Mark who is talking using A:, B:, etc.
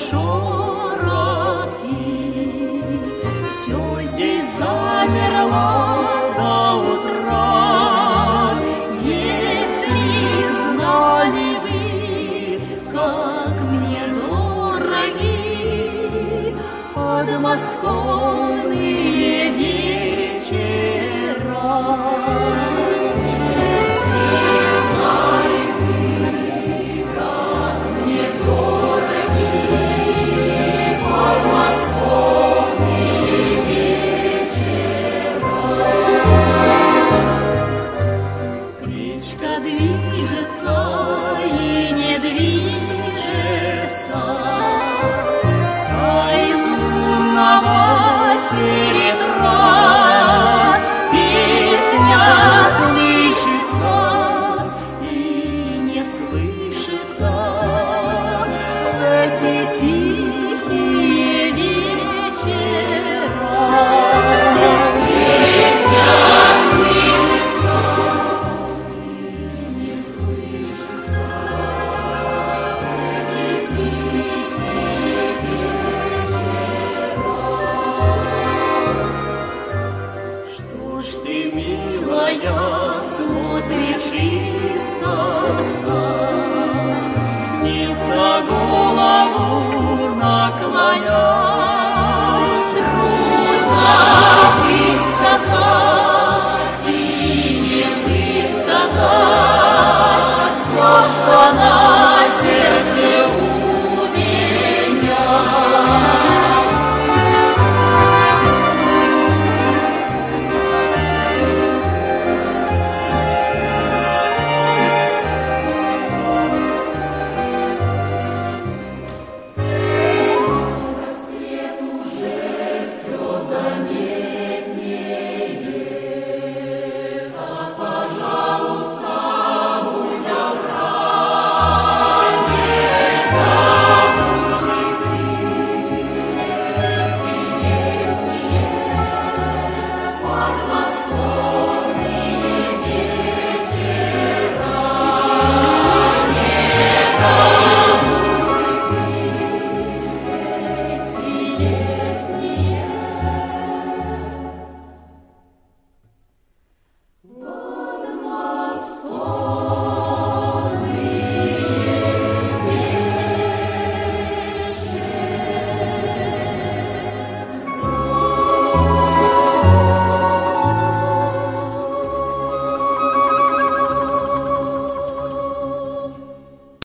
A: шорохи, все здесь замерло до утра. Если знали вы, как мне дороги подмосковные вечера. Движется и не движется с лунного серебра. Песня слышится и не слышится в эти тихие вечера. Песня слышится. Милая, смотришь искоса, низко голову наклоня. Трудно высказать и не высказать все, что нам